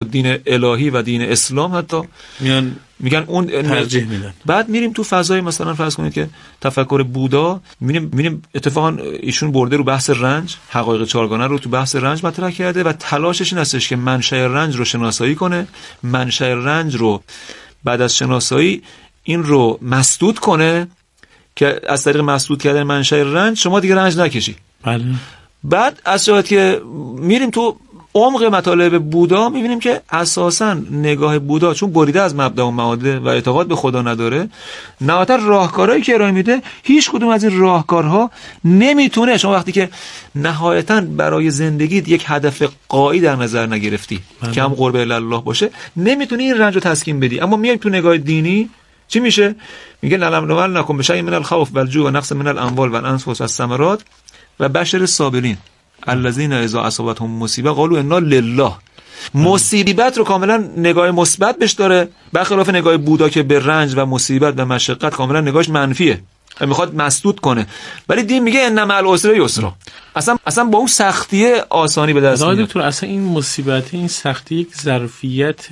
دین الهی و دین اسلام حتی میگن اون ترجیح میدن. بعد میریم تو فضای مثلا فرض کنید که تفکر بودا، میبینیم اتفاقا ایشون برده رو بحث رنج، حقایق چهارگانه رو تو بحث رنج مطرح کرده و تلاشش این هستش که منشأ رنج رو شناسایی کنه، منشأ رنج رو بعد از شناسایی این رو مسدود کنه که از طریق مسدود کردن منشأ رنج شما دیگه رنج نکشی. بله. بعد از جهتی که میریم تو عمق مطالب بودا میبینیم که اساساً نگاه بودا چون بریده از مبدا و معاده و اعتقاد به خدا نداره، نهایتا راهکارهایی که ارائه میده هیچ کدوم از این راهکارها نمیتونه، شما وقتی که نهایتا برای زندگیت یک هدف غایی در نظر نگرفتی که هم قرب الله باشه، نمیتونی این رنج رو تسکین بدی. اما میایم تو نگاه دینی چی میشه؟ میگه نلم نکن بشای من الخوف والجوع و نقص من الاموال والانفس والثمرات و بشر الصابرین الذین اذا اصابتهم مصیبه قالوا انا لله. مصیبت رو کاملا نگاه مثبت بهش داره، برخلاف نگاه بودا که به رنج و مصیبت و مشقت کاملا نگاهش منفیه و میخواد مسدود کنه. ولی دین میگه ان مع العسر یسرا، اصلا با اون سختی آسانی به دست میاد. دکتر اصلا این مصیبت، این سختی یک ظرفیت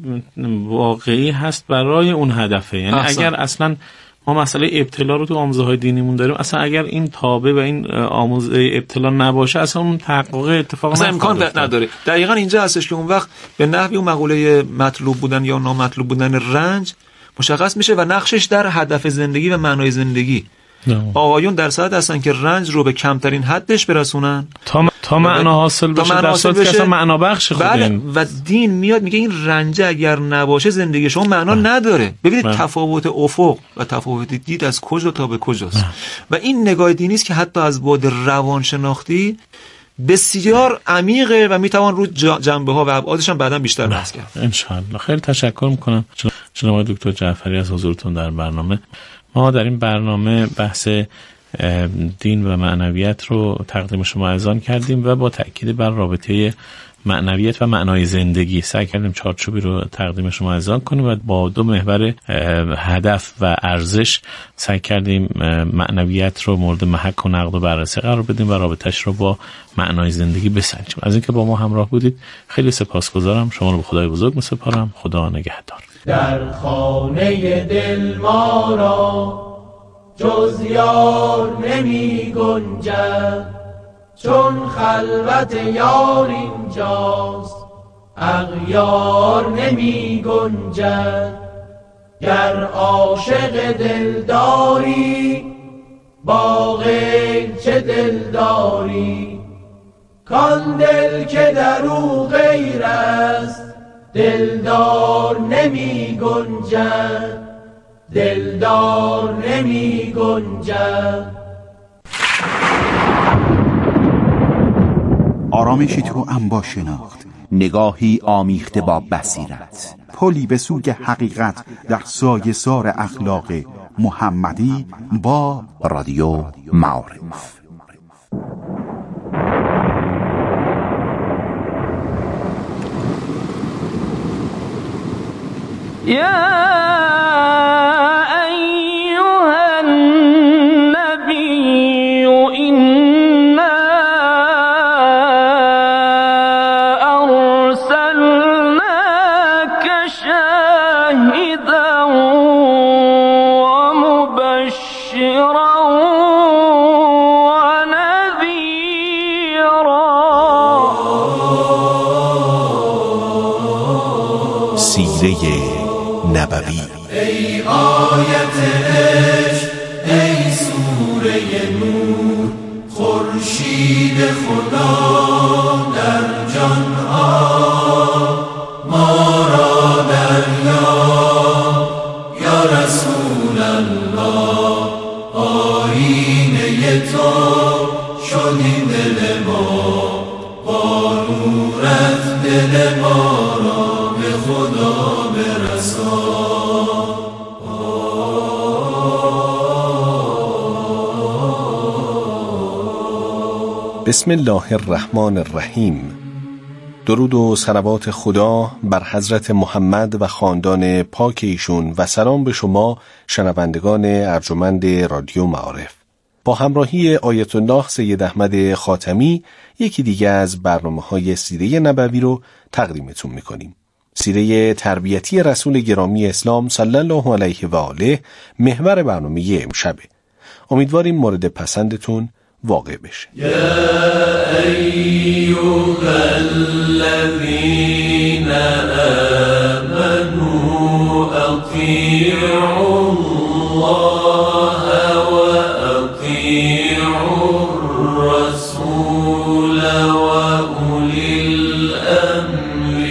واقعی هست برای اون هدفه. یعنی اگر اصلا ما مسئله ابتلا رو تو آموزه‌های دینیمون داریم، اصلا اگر این تابع و این آموزه ابتلا نباشه اصلا اون تحقق اتفاق اصلا امکان نداره. دقیقاً اینجا هستش که اون وقت به نحوی اون مقوله مطلوب بودن یا نامطلوب بودن رنج مشخص میشه و نقشش در هدف زندگی و معنای زندگی. آقایون در صدد هستن که رنج رو به کمترین حدش برسونن تا معنا حاصل بشه، در صورتی که اصلا معنا بخش خود این. و دین میاد میگه این رنج اگر نباشه زندگی شما معنا نداره. ببینید تفاوت افق و تفاوت دید از کجا تا به کجاست. و این نگاه دینی است که حتی از بعد روانشناختی بسیار عمیقه و میتوان رو جنبه ها و ابعادش هم بعداً بیشتر بحث کرد. ان شاء الله. خیلی تشکر میکنم جناب دکتر جعفری از حضورتون در برنامه. ما در این برنامه بحث دین و معنویت رو تقدیم شما اذعان کردیم و با تأکید بر رابطه معنویت و معنای زندگی سعی کردیم چارچوبی رو تقدیم شما اذعان کنیم و با دو محور هدف و ارزش سعی کردیم معنویت رو مورد محک و نقد و بررسی قرار بدیم و رابطه‌اش رو با معنای زندگی بسنجیم. از اینکه با ما همراه بودید خیلی سپاسگزارم. شما رو به خدای بزرگ می‌سپارم. خدا نگهدار. در خانه دل ما را جز یار نمی گنجد، چون خلوت یار اینجاست اغیار نمی گنجد. گر عاشق دل داری با غیر چه دل داری، کان دل که در او غیر است دلدار نمی گنجد، دلدار نمی گنجد. آرامشی تو انبا شناخت، نگاهی آمیخته با بصیرت، پلی به سوی حقیقت در سایه سار اخلاق محمدی با رادیو معارف. نبوی. ای آیت عشق، ای سوره نور، خورشید خدا در جان ها ما را دریاب. یا رسول الله آیینه تو شدی دل ما، با نورت دل ما را به خدا برسان. بسم الله الرحمن الرحیم. درود و صلوات خدا بر حضرت محمد و خاندان پاک ایشون و سلام به شما شنوندگان ارجمند رادیو معارف. با همراهی آیت الله سید احمد خاتمی یکی دیگه از برنامه‌های سیره نبوی رو تقدیمتون می‌کنیم. سیره تربیتی رسول گرامی اسلام صلی الله علیه و آله محور برنامه امشبه. امیدواریم مورد پسندتون واقع بشه. یا ایها الذین آمنوا اطیعوا الله و اطیعوا الرسول و اولی الامر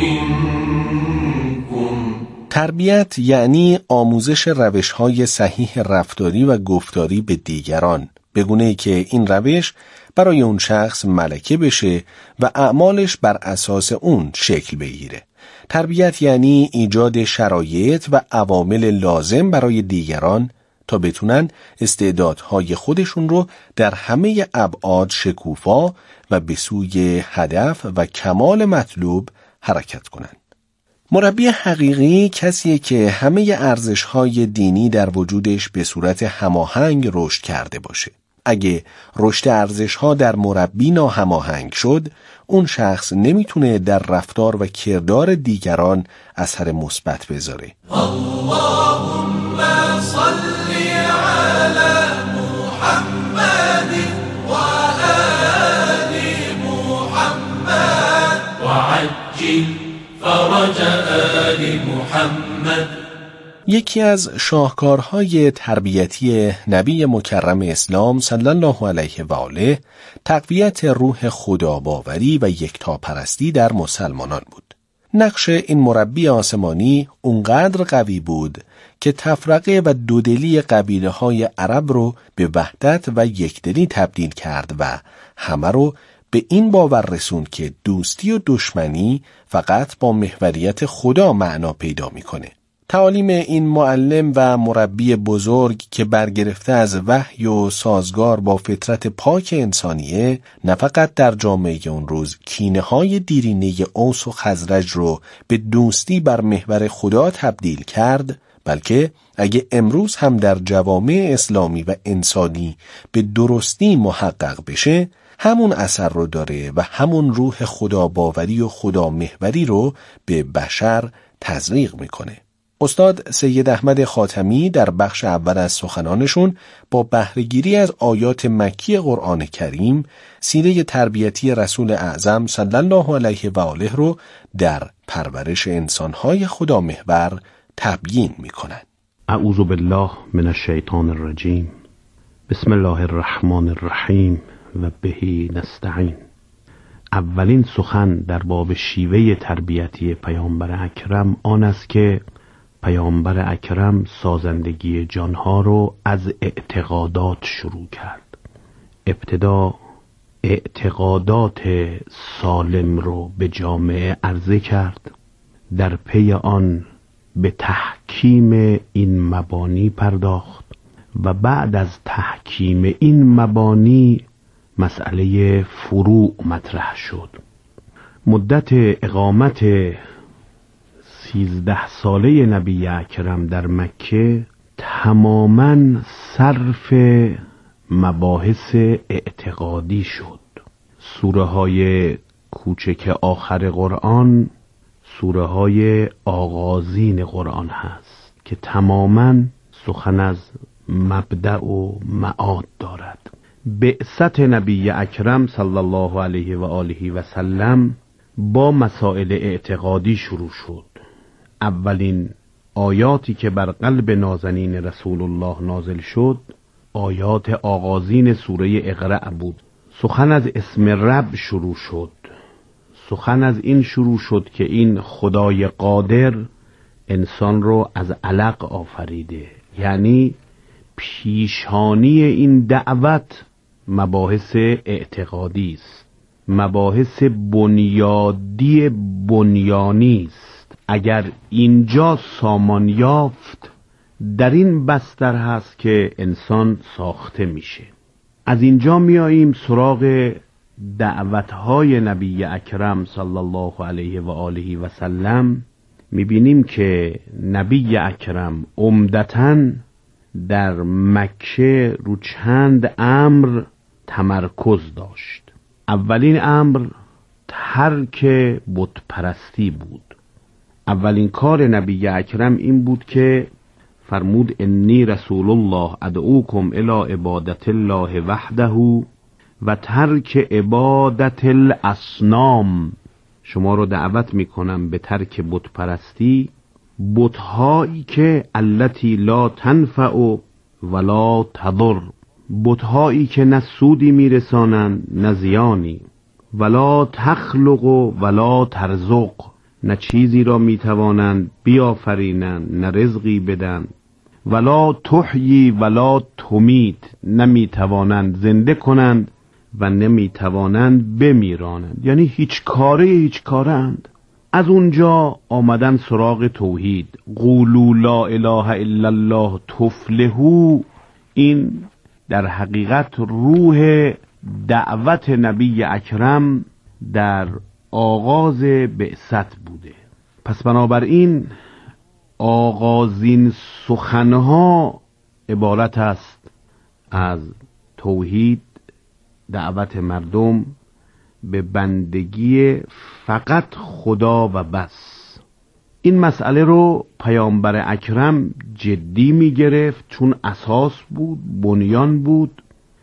منکم. تربیت یعنی آموزش روش‌های صحیح رفتاری و گفتاری به دیگران، به گونه‌ای که این روش برای اون شخص ملکه بشه و اعمالش بر اساس اون شکل بگیره. تربیت یعنی ایجاد شرایط و عوامل لازم برای دیگران تا بتونن استعدادهای خودشون رو در همه ابعاد شکوفا و به سوی هدف و کمال مطلوب حرکت کنن. مربی حقیقی کسیه که همه ارزش‌های دینی در وجودش به صورت هماهنگ رشد کرده باشه. اگه رشد ارزش‌ها در مربی ناهماهنگ شد، اون شخص نمیتونه در رفتار و کردار دیگران اثر مثبت بذاره. اللهم صل علی محمد و آل محمد و عجل فرج آل محمد. یکی از شاهکارهای تربیتی نبی مکرم اسلام صلی الله علیه و آله تقویت روح خداباوری و یکتاپرستی در مسلمانان بود. نقش این مربی آسمانی اونقدر قوی بود که تفرقه و دودلی قبیله‌های عرب رو به وحدت و یکدلی تبدیل کرد و همه رو به این باور رسوند که دوستی و دشمنی فقط با محوریت خدا معنا پیدا میکنه. تعالیم این معلم و مربی بزرگ که برگرفته از وحی و سازگار با فطرت پاک انسانیه، نه فقط در جامعه اون روز کینه‌های دیرینه اوس و خزرج رو به دوستی بر محور خدا تبدیل کرد، بلکه اگه امروز هم در جوامع اسلامی و انسانی به درستی محقق بشه، همون اثر رو داره و همون روح خدا باوری و خدا محوری رو به بشر تزریق میکنه. استاد سید احمد خاتمی در بخش اول از سخنانشون با بهره‌گیری از آیات مکی قرآن کریم سیره تربیتی رسول اعظم صلی الله علیه و آله رو در پرورش انسان‌های خدا محور تبیین می‌کنند. اعوذ بالله من الشیطان الرجیم. بسم الله الرحمن الرحیم و بهی نستعین. اولین سخن در باب شیوه تربیتی پیامبر اکرم آن است که پیامبر اکرم سازندگی جانها رو از اعتقادات شروع کرد. ابتدا اعتقادات سالم رو به جامعه عرضه کرد، در پی آن به تحکیم این مبانی پرداخت و بعد از تحکیم این مبانی مسئله فروع مطرح شد. مدت اقامت 13 ساله نبی اکرم در مکه تماماً صرف مباحث اعتقادی شد. سوره های کوچک آخر قرآن سوره های آغازین قرآن هست که تماماً سخن از مبدأ و معاد دارد. بعثت نبی اکرم صلی الله علیه و آله و سلم با مسائل اعتقادی شروع شد. اولین آیاتی که بر قلب نازنین رسول الله نازل شد آیات آغازین سوره اقرأ بود. سخن از اسم رب شروع شد. سخن از این شروع شد که این خدای قادر انسان رو از علق آفریده، یعنی پیشانی این دعوت مباحث اعتقادی است، مباحث بنیادی بنیانی است. اگر اینجا سامان یافت در این بستر هست که انسان ساخته میشه. از اینجا میاییم سراغ دعوتهای نبی اکرم صلی الله علیه و آله و سلم. میبینیم که نبی اکرم عمدتاً در مکه رو چند امر تمرکز داشت. اولین امر ترک بت پرستی بود. اولین کار نبی اکرم این بود که فرمود انی رسول الله ادعوکم الی عبادت الله وحده و ترک عبادت الاصنام. شما رو دعوت میکنم به ترک بت پرستی، بت‌هایی که التی لا تنفع ولا تضر، بت‌هایی که نه سودی میرسانند نه زیانی، ولا تخلق ولا ترزق، نه چیزی را میتوانند بیافرینند نه رزقی بدن، ولا تحیی ولا تمیت، نمیتوانند زنده کنند و نمیتوانند بمیرانند، یعنی هیچ کارند. از اونجا آمدن سراغ توحید، قولوا لا اله الا الله تفلحوا. این در حقیقت روح دعوت نبی اکرم در آغاز بعثت بوده. پس بنابراین آغازین سخنها عبارت است از توحید، دعوت مردم به بندگی فقط خدا و بس. این مسئله رو پیامبر اکرم جدی می گرفت، چون اساس بود، بنیان بود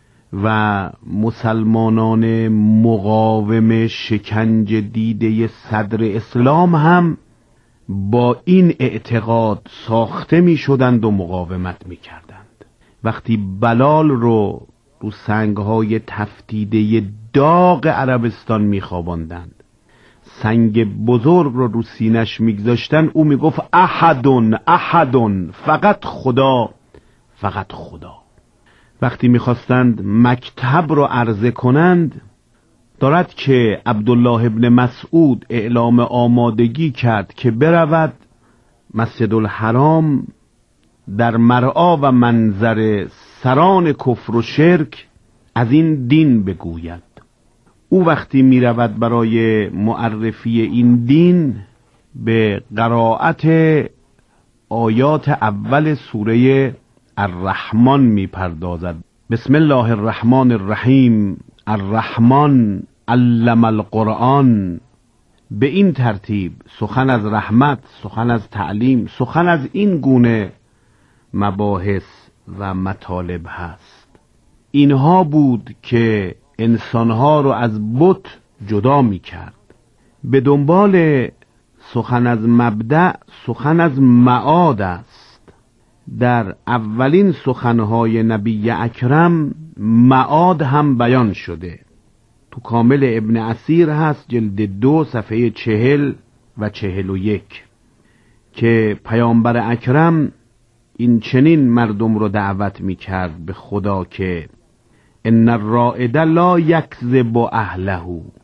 و مسلمانان مقاوم شکنج دیده صدر اسلام هم با این اعتقاد ساخته می شدند و مقاومت می کردند. وقتی بلال رو سنگهای تفتیده داغ عربستان می خواباندند، سنگ بزرگ رو سینش می گذاشتن، او می گفت احدون، فقط خدا، فقط خدا. وقتی می خواستند مکتب رو عرضه کنند، دارد که عبدالله ابن مسعود اعلام آمادگی کرد که برود مسجد الحرام در مرعا و منظر سران کفر و شرک از این دین بگوید. او وقتی می رود برای معرفی این دین به قرائت آیات اول سوره الرحمن می پردازد. بسم الله الرحمن الرحیم، الرحمن علم القرآن. به این ترتیب سخن از رحمت، سخن از تعلیم، سخن از این گونه مباحث و مطالب هست. اینها بود که انسانها رو از بت جدا می کرد. به دنبال سخن از مبدأ سخن از معاد است. در اولین سخنهای نبی اکرم معاد هم بیان شده. تو کامل ابن اسیر هست، جلد 2 صفحه 40 و 41 که پیامبر اکرم این چنین مردم رو دعوت می کرد به خدا که ان الرائد لا یکذب اهله،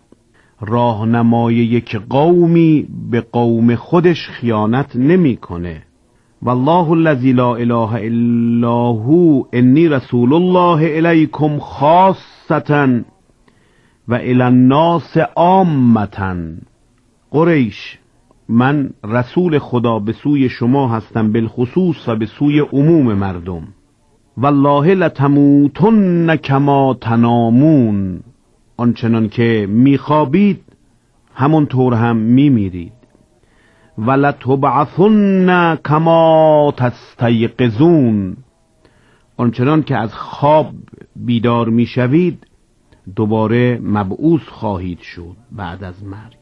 راهنمای یک قومی به قوم خودش خیانت نمی کنه. والله الذی لا اله الا هو انی رسول الله الیکم خاصة و الی الناس عامة. قریش، من رسول خدا به سوی شما هستم بالخصوص و به سوی عموم مردم. والله لتموتن کما تنامون، آنچنان که میخوابید همونطور هم میمیرید. ولتبعثن کما تستیقظون، آنچنان که از خواب بیدار میشوید دوباره مبعوث خواهید شد بعد از مرگ.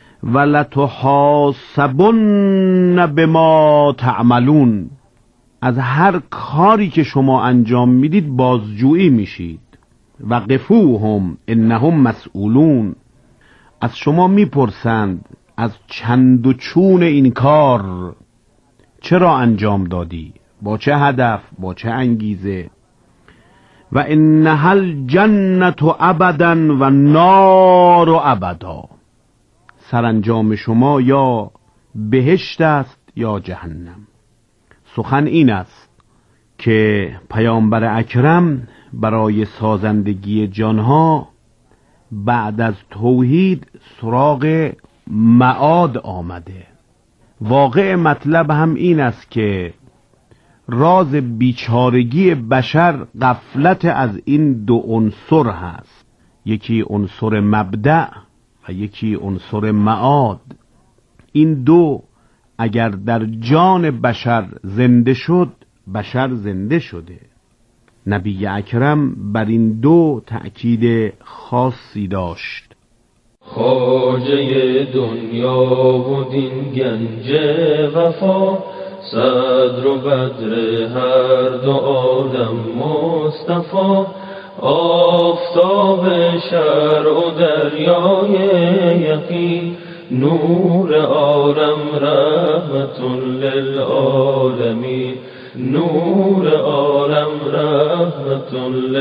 ولتحاسبن بما تعملون، از هر کاری که شما انجام میدید بازجویی میشید. وقفوهم انهم مسئولون، از شما میپرسند از چند و چون این کار، چرا انجام دادی، با چه هدف، با چه انگیزه. و انها الجنت ابدا و نار ابدا، سرانجام شما یا بهشت است یا جهنم. سخن این است که پیامبر اکرم برای سازندگی جانها بعد از توحید سراغ معاد آمده. واقع مطلب هم این است که راز بیچارگی بشر غفلت از این دو عنصر هست، یکی عنصر مبدأ و یکی عنصر معاد. این دو اگر در جان بشر زنده شد، بشر زنده شده. نبی اکرم بر این دو تأکید خاصی داشت. خواجه دنیا و دین گنج وفا، صدر و بدر هر دو عالم مصطفی، آفتاب شرع و دریای یقین، نور عالم رحمت للعالمین، نور عالم رحمت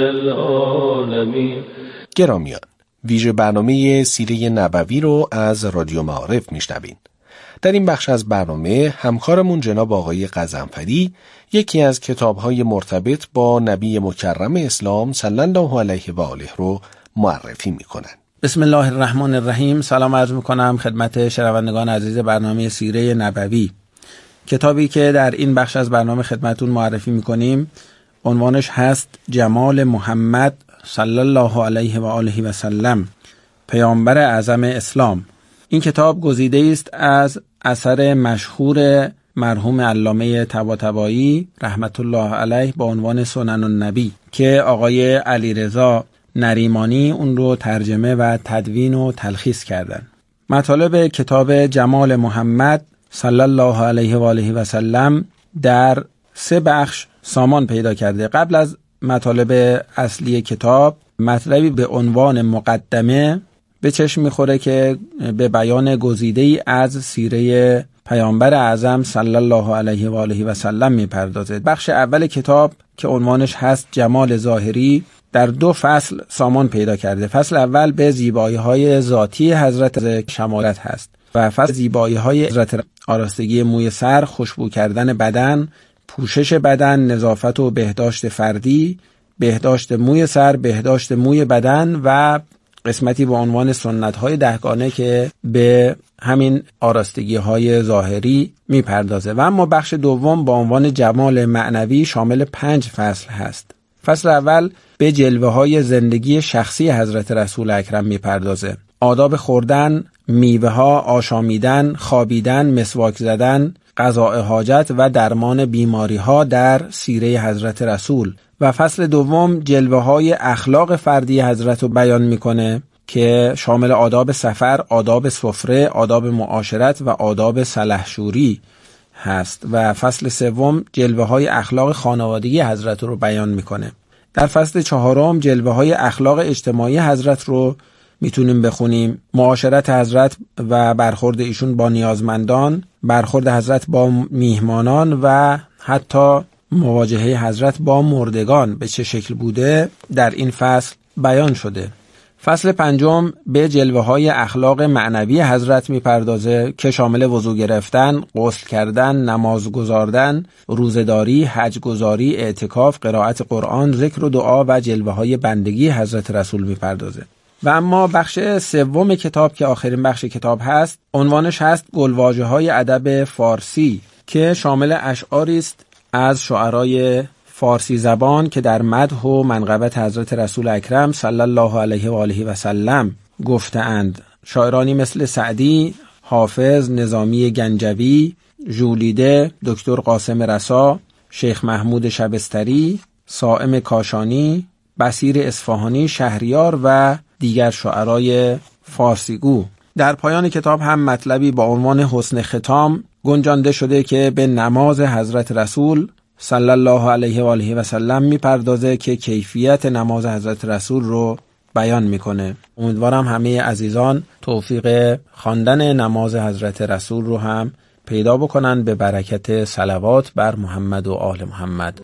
للعالمین. گرامیان، ویژه برنامه سیره نبوی رو از رادیو معارف میشنوین. در این بخش از برنامه همکارمون جناب آقای غضنفری یکی از کتاب‌های مرتبط با نبی مکرم اسلام صلی الله علیه و آله رو معرفی میکنن. بسم الله الرحمن الرحیم. سلام عرض میکنم خدمت شنوندگان عزیز برنامه سیره نبوی. کتابی که در این بخش از برنامه خدمتون معرفی میکنیم عنوانش هست جمال محمد صلی الله علیه و آله و سلم، پیامبر اعظم اسلام. این کتاب گزیده است از اثر مشهور مرحوم علامه طباطبایی رحمت الله علیه با عنوان سنن النبی که آقای علیرضا نریمانی اون رو ترجمه و تدوین و تلخیص کردن. مطالب کتاب جمال محمد صلی الله علیه و آله و سلم در 3 بخش سامان پیدا کرده. قبل از مطالب اصلی کتاب مطلبی به عنوان مقدمه به چشم میخوره که به بیان گزیده‌ای از سیره پیامبر اعظم صلی الله علیه و آله و سلم میپردازه. بخش اول کتاب که عنوانش هست جمال ظاهری در 2 فصل سامان پیدا کرده. فصل اول به زیبایی‌های ذاتی حضرت شمالت هست و فصل زیبایی‌های حضرت آرستگی موی سر، خوشبو کردن بدن، پوشش بدن، نظافت و بهداشت فردی، بهداشت موی سر، بهداشت موی بدن و قسمتی با عنوان سنت‌های 10گانه که به همین آراستگی‌های ظاهری میپردازه. و اما بخش دوم با عنوان جمال معنوی شامل 5 فصل هست. فصل اول به جلوه‌های زندگی شخصی حضرت رسول اکرم میپردازه. آداب خوردن، میوه‌ها، آشامیدن، خوابیدن، مسواک زدن، قضاء حاجت و درمان بیماری‌ها در سیره حضرت رسول. و فصل دوم جلوه‌های اخلاق فردی حضرت رو بیان میکنه که شامل آداب سفر، آداب سفره، آداب معاشرت و آداب سلحشوری هست. و فصل سوم جلوه‌های اخلاق خانوادگی حضرت رو بیان میکنه. در فصل چهارم جلوه‌های اخلاق اجتماعی حضرت رو میتونیم بخونیم. معاشرت حضرت و برخورد ایشون با نیازمندان، برخورد حضرت با میهمانان و حتی مواجهه حضرت با مردگان به چه شکل بوده در این فصل بیان شده. فصل پنجم به جلوه‌های اخلاق معنوی حضرت میپردازه که شامل وضو گرفتن، غسل کردن، نماز گزاردن، روزه‌داری، حج گزاری، اعتکاف، قرائت قرآن، ذکر و دعا و جلوه‌های بندگی حضرت رسول میپردازه. و اما بخش سوم کتاب که آخرین بخش کتاب هست عنوانش هست گلواژه‌های ادب فارسی که شامل اشعاری است از شعرای فارسی زبان که در مدح و منقبت حضرت رسول اکرم صلی الله علیه و آله و سلم گفته‌اند. شاعرانی مثل سعدی، حافظ، نظامی گنجوی، ژولیده، دکتر قاسم رسا، شیخ محمود شبستری، صائم کاشانی، بصیر اصفهانی، شهریار و دیگر شعرای فارسیگو. در پایان کتاب هم مطلبی با عنوان حسن ختام گنجانده شده که به نماز حضرت رسول صلی الله علیه و آله و سلم میپردازه که کیفیت نماز حضرت رسول رو بیان میکنه. امیدوارم همه عزیزان توفیق خواندن نماز حضرت رسول رو هم پیدا بکنن به برکت صلوات بر محمد و آل محمد.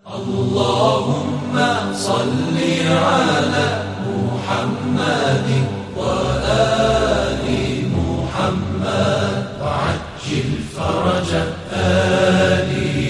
اللهم صل علی محمد و آل محمد و عجل فرج آل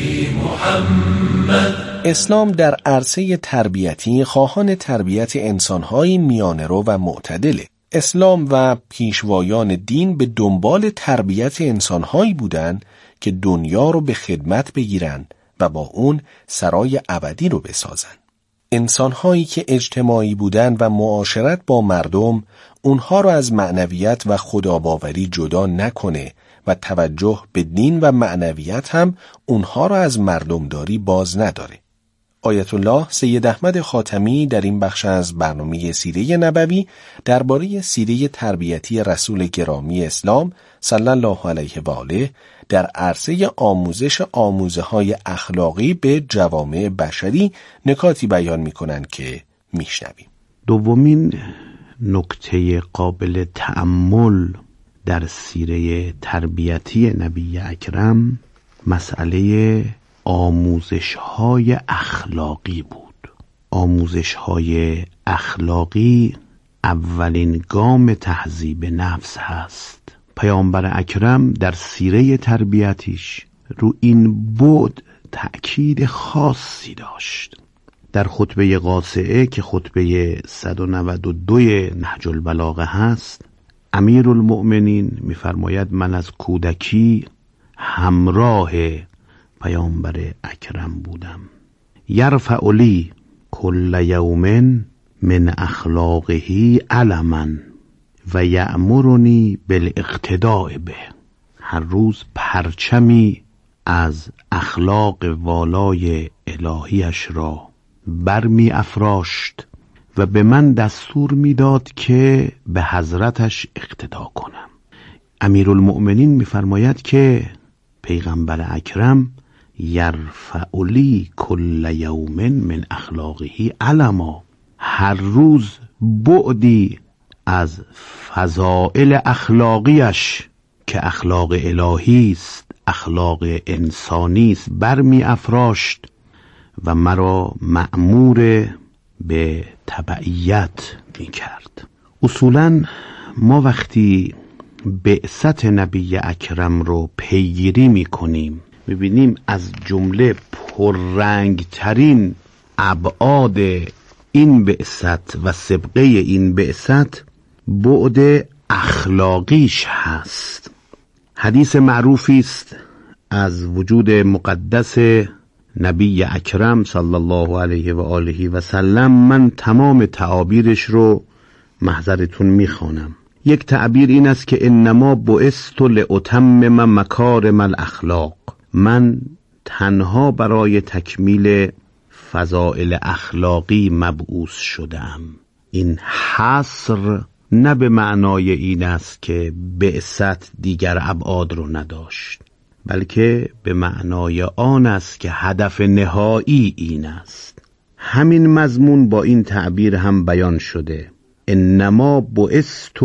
محمد. اسلام در عرصه تربیتی خواهان تربیت انسان‌های میانه‌رو و معتدله. اسلام و پیشوایان دین به دنبال تربیت انسان‌هایی بودند که دنیا رو به خدمت بگیرن و با اون سرای ابدی رو بسازن. انسان‌هایی که اجتماعی بودن و معاشرت با مردم اونها رو از معنویت و خداباوری جدا نکنه و توجه به دین و معنویت هم اونها رو از مردمداری باز نداره. آیت الله سید احمد خاتمی در این بخش از برنامه سیره نبوی درباره سیره تربیتی رسول گرامی اسلام صلی الله علیه و آله در عرصه آموزش آموزه‌های اخلاقی به جوامع بشری نکاتی بیان می‌کنند که میشنویم. دومین نکته قابل تأمل در سیره تربیتی نبی اکرم مسئله آموزش‌های اخلاقی بود. آموزش‌های اخلاقی اولین گام تهذیب نفس هست. پیامبر اکرم در سیره تربیتیش رو این بعد تأکید خاصی داشت. در خطبه قاصعه که خطبه 192 نهج البلاغه هست، امیرالمؤمنین می‌فرماید من از کودکی همراه پیامبر اکرم بودم. یرفع لی کل یوم من اخلاقه علما و یأمرنی بالاقتداء به. هر روز پرچمی از اخلاق والای الهیش را برمی افراشت و به من دستور میداد که به حضرتش اقتدا کنم. امیرالمؤمنین میفرماید که پیغمبر اکرم یرفع لی کل یوم من اخلاقه علما، هر روز بعدی از فضائل اخلاقیش که اخلاق الهی است، اخلاق انسانی است، برمی افراشت و مرا مأمور به تبعیت می کرد. اصولاً ما وقتی بعثت نبی اکرم رو پیگیری می کنیم می‌بینیم از جمله پررنگ ترین ابعاد این بعثت و سابقه این بعثت بعد اخلاقیش هست. حدیث معروفی است از وجود مقدس نبی اکرم صلی الله علیه و آله و سلم. من تمام تعابیرش رو محضرتون میخوانم. یک تعبیر این است که انما بعثت لاتمم مکارم الاخلاق، من تنها برای تکمیل فضائل اخلاقی مبعوث شدم. این حصر نه به معنای این است که بعثت دیگر ابعاد رو نداشت، بلکه به معنای آن است که هدف نهایی این است. همین مضمون با این تعبیر هم بیان شده، انما بعثت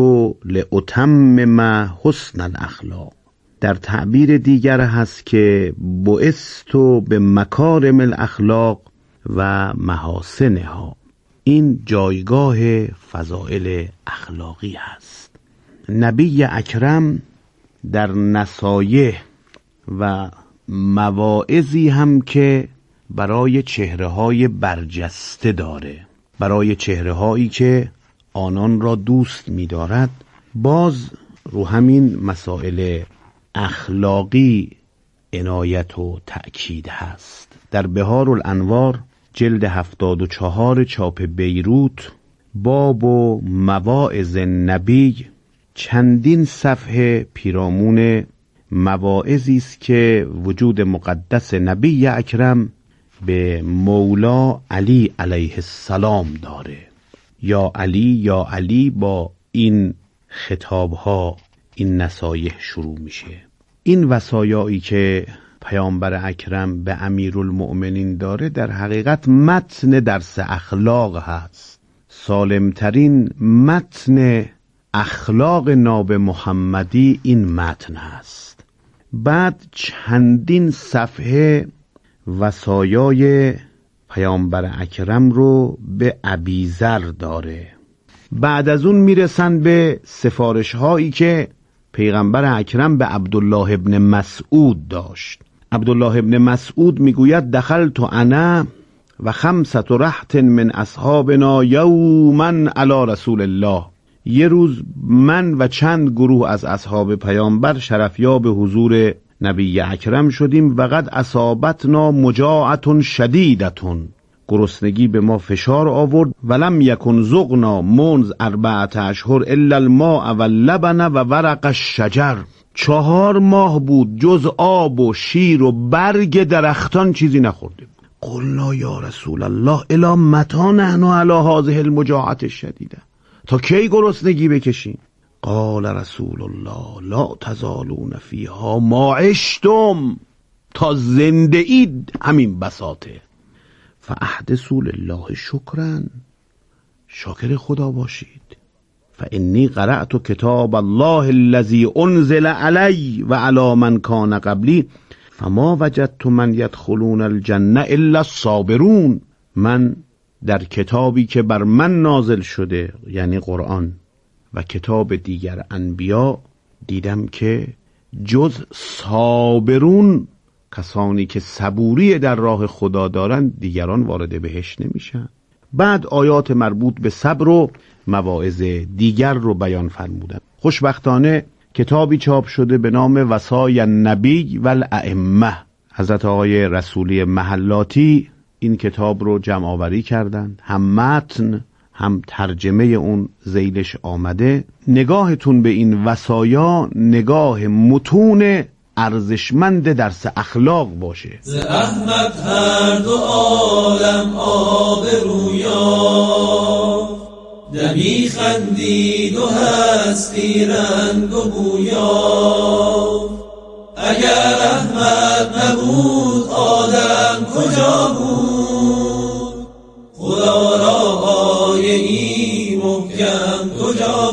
لاتمم حسن الاخلاق. در تعبیر دیگر هست که بعثت به مکارم الاخلاق و محاسنها. این جایگاه فضائل اخلاقی هست. نبی اکرم در نصایح و مواعظی هم که برای چهره‌های برجسته داره، برای چهره‌هایی که آنان را دوست می‌دارد، باز رو همین مسائل اخلاقی عنایت و تأکید هست. در بهار الانوار جلد 74 چاپ بیروت باب و مواعظ نبی چندین صفحه پیرامون مواعظی است که وجود مقدس نبی اکرم به مولا علی علیه السلام داره. یا علی یا علی با این خطابها این نصایح شروع میشه. این وصایایی که پیامبر اکرم به امیرالمؤمنین داره در حقیقت متن درس اخلاق هست. سالمترین متن اخلاق ناب محمدی این متن هست. بعد چندین صفحه وصایای پیامبر اکرم رو به ابیذر داره. بعد از اون میرسن به سفارش هایی که پیغمبر اکرم به عبدالله ابن مسعود داشت. عبدالله ابن مسعود میگوید دخلت انا و 5 رهط من اصحابنا یوما علی رسول الله. یه روز من و چند گروه از اصحاب پیامبر شرفیاب حضور نبی اکرم شدیم وقد اصابتنا مجاعة شدیدة، گرسنگی به ما فشار آورد. ولم یکن ذقنا منذ 4 اشهر الا الماء و اللبن و ورق الشجر، 4 ماه بود جز آب و شیر و برگ درختان چیزی نخورده. قلنا یا رسول الله الی متی نحن علی هذه المجاعة الشدیده، تا کی گرسنگی بکشیم؟ قال رسول الله لا تزالون فیها ما عشتم، تا زنده اید همین بساطه. فاحدثوا لله شکرا، شاکر خدا باشید. فانی قرأت کتاب الله الذی انزل علی و علی من کان قبلی فما وجدت من یدخلون الجنه الا الصابرون. من در کتابی که بر من نازل شده یعنی قرآن و کتاب دیگر انبیا دیدم که جز صابرون، کسانی که صبوری در راه خدا دارند، دیگران وارد بهشت نمیشن. بعد آیات مربوط به صبر و مواعظ دیگر رو بیان فرمودن. خوشبختانه کتابی چاپ شده به نام وصای النبی و الائمه. حضرت آقای رسولی محلاتی این کتاب رو جمع آوری کردند، هم متن هم ترجمه اون ذیلش آمده. نگاهتون به این وصایا نگاه متون ارزشمند درس اخلاق باشه. ز احمد هر دو عالم آبرویا، دمی خندید و هستی رنگ و بویا. اگر احمد نبود آدم کجا بود؟ خدا را آیه محکم کجا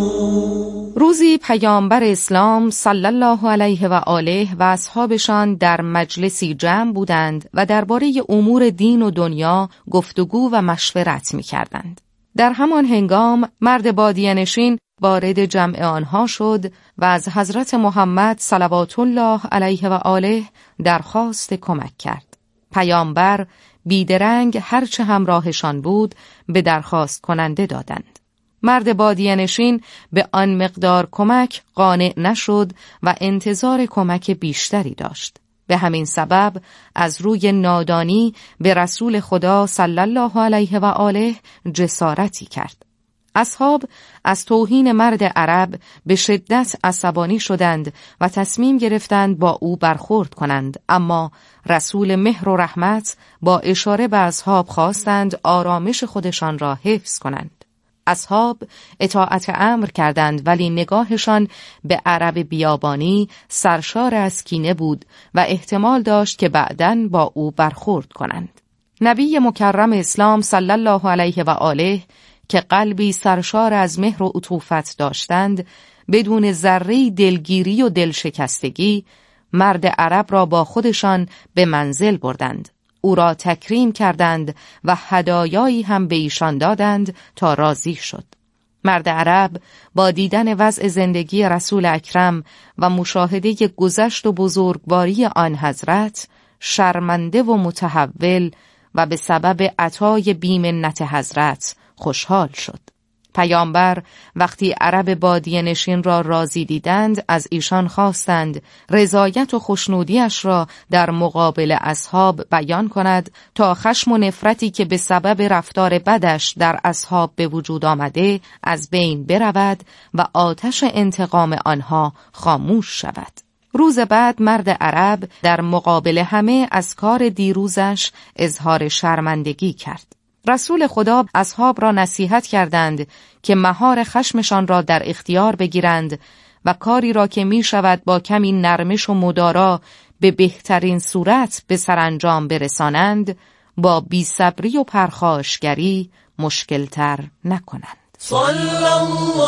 بود؟ روزی پیامبر اسلام صلی الله علیه و آله و اصحابشان در مجلسی جمع بودند و درباره امور دین و دنیا گفتگو و مشورت می کردند. در همان هنگام مرد بادیه نشین وارد جمع آنها شد و از حضرت محمد صلوات الله علیه و آله درخواست کمک کرد. پیامبر بیدرنگ هرچه همراهشان بود به درخواست کننده دادند. مرد بادیه نشین به آن مقدار کمک قانع نشد و انتظار کمک بیشتری داشت. به همین سبب از روی نادانی به رسول خدا صلی الله علیه و آله جسارتی کرد. اصحاب از توهین مرد عرب به شدت عصبانی شدند و تصمیم گرفتند با او برخورد کنند، اما رسول مهر و رحمت با اشاره به اصحاب خواستند آرامش خودشان را حفظ کنند. اصحاب اطاعت امر کردند، ولی نگاهشان به عرب بیابانی سرشار از کینه بود و احتمال داشت که بعداً با او برخورد کنند. نبی مکرم اسلام صلی الله علیه و آله که قلبی سرشار از مهر و عطوفت داشتند، بدون ذره دلگیری و دلشکستگی مرد عرب را با خودشان به منزل بردند. او را تکریم کردند و هدایایی هم به ایشان دادند تا راضی شد. مرد عرب با دیدن وضع زندگی رسول اکرم و مشاهده گذشت و بزرگواری آن حضرت شرمنده و متحول و به سبب عطای بیمنت حضرت خوشحال شد. پیامبر وقتی عرب بادیه نشین را راضی دیدند از ایشان خواستند رضایت و خوشنودیش را در مقابل اصحاب بیان کند تا خشم و نفرتی که به سبب رفتار بدش در اصحاب به وجود آمده از بین برود و آتش انتقام آنها خاموش شود. روز بعد مرد عرب در مقابل همه از کار دیروزش اظهار شرمندگی کرد. رسول خدا اصحاب را نصیحت کردند که مهار خشمشان را در اختیار بگیرند و کاری را که می شود با کمی نرمش و مدارا به بهترین صورت به سرانجام برسانند، با بی‌صبری و پرخاشگری مشکلتر نکنند. صلی الله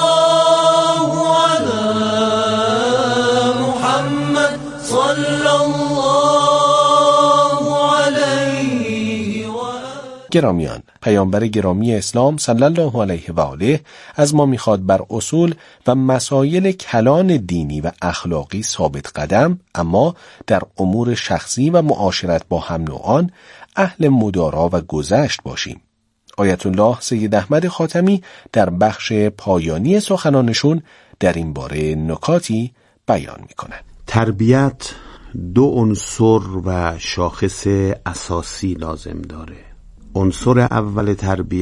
علی محمد صلی الله علیه و گرامیان، پیامبر گرامی اسلام صلی الله علیه و آله از ما میخواد بر اصول و مسائل کلان دینی و اخلاقی ثابت قدم، اما در امور شخصی و معاشرت با هم نوعان اهل مدارا و گذشت باشیم. آیت الله سید احمد خاتمی در بخش پایانی سخنانشون در این باره نکاتی بیان میکنند. تربیت دو عنصر و شاخص اساسی لازم داره. عنصر اول تربیت